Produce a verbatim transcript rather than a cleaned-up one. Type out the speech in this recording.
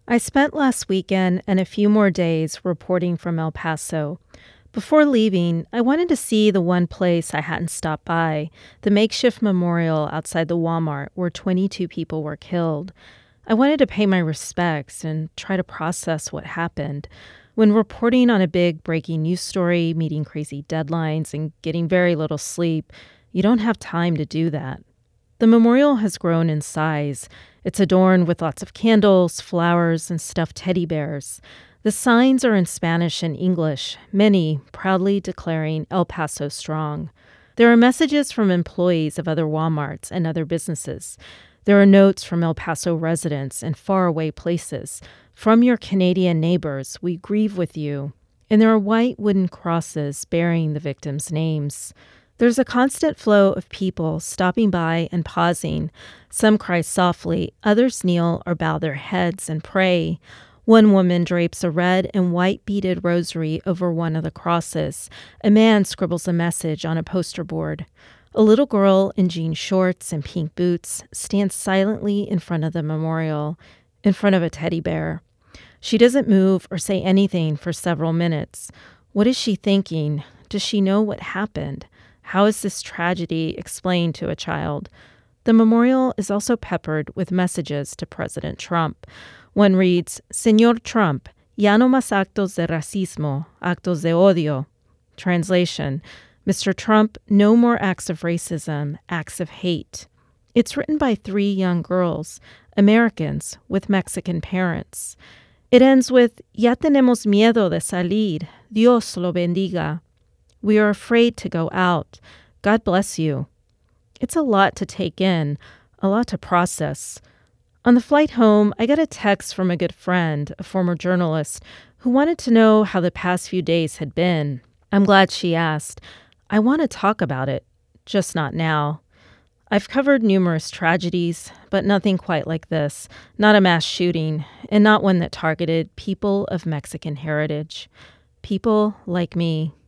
I spent last weekend and a few more days reporting from El Paso. Before leaving, I wanted to see the one place I hadn't stopped by, the makeshift memorial outside the Walmart where twenty-two people were killed. I wanted to pay my respects and try to process what happened. When reporting on a big breaking news story, meeting crazy deadlines, and getting very little sleep, you don't have time to do that. The memorial has grown in size. It's adorned with lots of candles, flowers, and stuffed teddy bears. The signs are in Spanish and English, many proudly declaring El Paso strong. There are messages from employees of other Walmarts and other businesses. There are notes from El Paso residents in faraway places. From your Canadian neighbors, we grieve with you. And there are white wooden crosses bearing the victims' names. There's a constant flow of people stopping by and pausing. Some cry softly, others kneel or bow their heads and pray. One woman drapes a red and white beaded rosary over one of the crosses. A man scribbles a message on a poster board. A little girl in jean shorts and pink boots stands silently in front of the memorial, in front of a teddy bear. She doesn't move or say anything for several minutes. What is she thinking? Does she know what happened? How is this tragedy explained to a child? The memorial is also peppered with messages to President Trump. One reads, Señor Trump, ya no más actos de racismo, actos de odio. Translation, Mister Trump, no more acts of racism, acts of hate. It's written by three young girls, Americans with Mexican parents. It ends with, ya tenemos miedo de salir, Dios lo bendiga. We are afraid to go out. God bless you. It's a lot to take in, a lot to process. On the flight home, I got a text from a good friend, a former journalist, who wanted to know how the past few days had been. I'm glad she asked. I want to talk about it, just not now. I've covered numerous tragedies, but nothing quite like this. Not a mass shooting, and not one that targeted people of Mexican heritage. People like me.